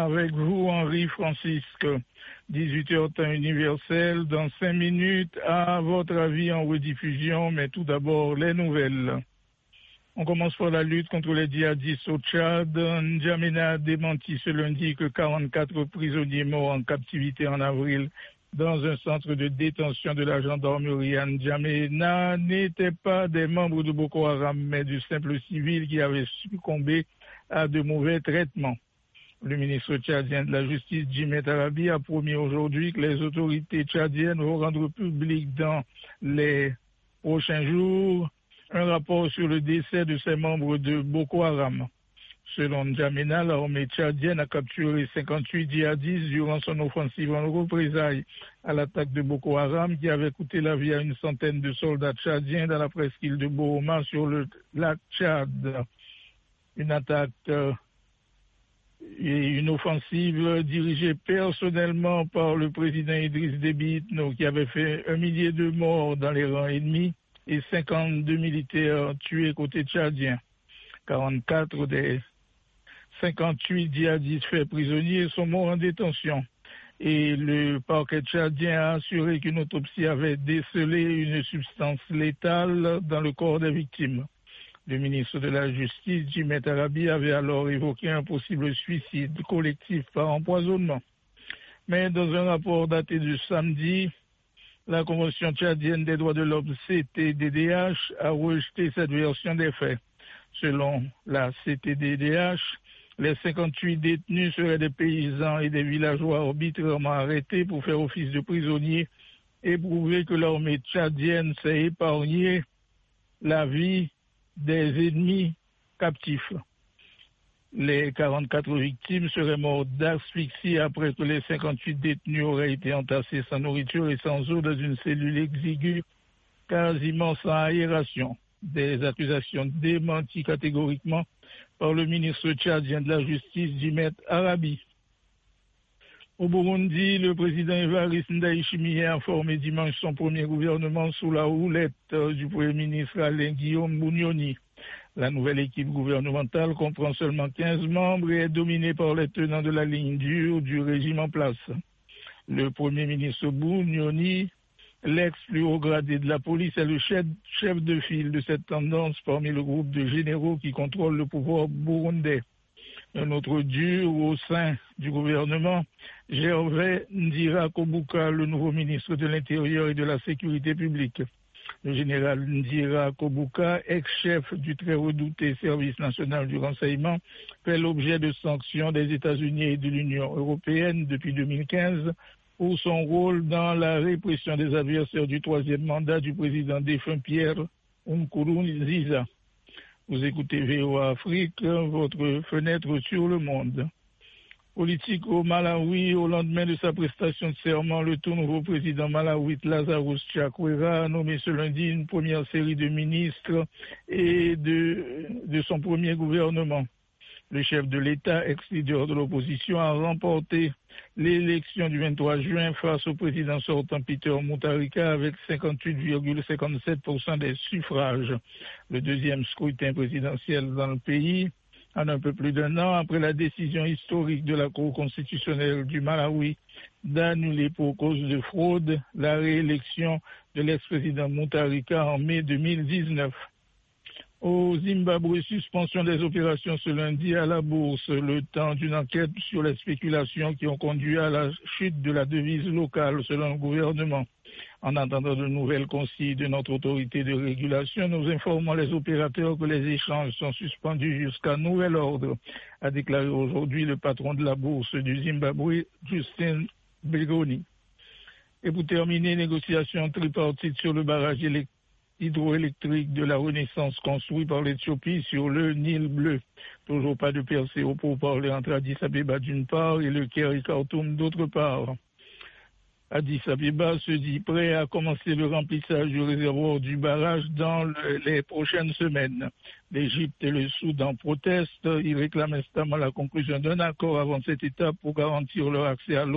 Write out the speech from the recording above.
avec vous, Henri Francisque. 18h temps universel. Dans 5 minutes, à votre avis en rediffusion, mais tout d'abord les nouvelles. On commence par la lutte contre les djihadistes au Tchad. N'Djamena a démenti ce lundi que 44 prisonniers morts en captivité en avril dans un centre de détention de la gendarmerie à N'Djamena n'étaient pas des membres de Boko Haram, mais de simples civils qui avaient succombé à de mauvais traitements. Le ministre tchadien de la Justice, Djimet Arabi, a promis aujourd'hui que les autorités tchadiennes vont rendre public dans les prochains jours un rapport sur le décès de ces membres de Boko Haram. Selon N'Djamena, l'armée tchadienne a capturé 58 djihadistes durant son offensive en représailles à l'attaque de Boko Haram qui avait coûté la vie à une centaine de soldats tchadiens dans la presqu'île de Bohoma sur le lac Tchad. Une attaque et une offensive dirigée personnellement par le président Idriss Déby Itno qui avait fait 1 millier de morts dans les rangs ennemis et 52 militaires tués côté tchadien. 44 des 58 djihadistes faits prisonniers sont morts en détention. Et le parquet tchadien a assuré qu'une autopsie avait décelé une substance létale dans le corps des victimes. Le ministre de la Justice, Djimet Arabi, avait alors évoqué un possible suicide collectif par empoisonnement. Mais dans un rapport daté de samedi, la Convention tchadienne des droits de l'homme CTDDH a rejeté cette version des faits. Selon la CTDDH, les 58 détenus seraient des paysans et des villageois arbitrairement arrêtés pour faire office de prisonniers et prouver que l'armée tchadienne s'est épargnée la vie des ennemis captifs. Les 44 victimes seraient mortes d'asphyxie après que les 58 détenus auraient été entassés sans nourriture et sans eau dans une cellule exiguë, quasiment sans aération. Des accusations démenties catégoriquement par le ministre tchadien de la Justice, Djimet Arabi. Au Burundi, le président Evariste Ndayishimiye a formé dimanche son premier gouvernement sous la houlette du Premier ministre Alain Guillaume Bunyoni. La nouvelle équipe gouvernementale comprend seulement 15 membres et est dominée par les tenants de la ligne dure du régime en place. Le Premier ministre Bunyoni, l'ex plus haut gradé de la police, est le chef de file de cette tendance parmi le groupe de généraux qui contrôle le pouvoir burundais. Un autre dur au sein du gouvernement, Gervais Ndirakobuka, le nouveau ministre de l'Intérieur et de la Sécurité publique. Le général Ndirakobuka, ex-chef du très redouté service national du renseignement, fait l'objet de sanctions des États-Unis et de l'Union européenne depuis 2015 pour son rôle dans la répression des adversaires du troisième mandat du président défunt Pierre Nkurunziza. Vous écoutez VOA Afrique, votre fenêtre sur le monde. Politique au Malawi, au lendemain de sa prestation de serment, le tout nouveau président malawite Lazarus Chakwera a nommé ce lundi une première série de ministres et de son premier gouvernement. Le chef de l'État, ex-leader de l'opposition, a remporté l'élection du 23 juin face au président sortant Peter Mutharika avec 58,57% des suffrages. Le deuxième scrutin présidentiel dans le pays en un peu plus d'1 an après la décision historique de la Cour constitutionnelle du Malawi d'annuler pour cause de fraude la réélection de l'ex-président Mutharika en mai 2019. Au Zimbabwe, suspension des opérations ce lundi à la bourse, le temps d'une enquête sur les spéculations qui ont conduit à la chute de la devise locale selon le gouvernement. En attendant de nouvelles consignes de notre autorité de régulation, nous informons les opérateurs que les échanges sont suspendus jusqu'à nouvel ordre, a déclaré aujourd'hui le patron de la bourse du Zimbabwe, Justin Begoni. Et pour terminer, négociations tripartites sur le barrage hydroélectrique de la Renaissance construit par l'Éthiopie sur le Nil bleu. Toujours pas de percée au pourparlers entre Addis Abeba d'une part et le Caire et Khartoum d'autre part. Addis Abeba se dit prêt à commencer le remplissage du réservoir du barrage dans les prochaines semaines. L'Égypte et le Soudan protestent. Ils réclament instamment la conclusion d'un accord avant cette étape pour garantir leur accès à l'eau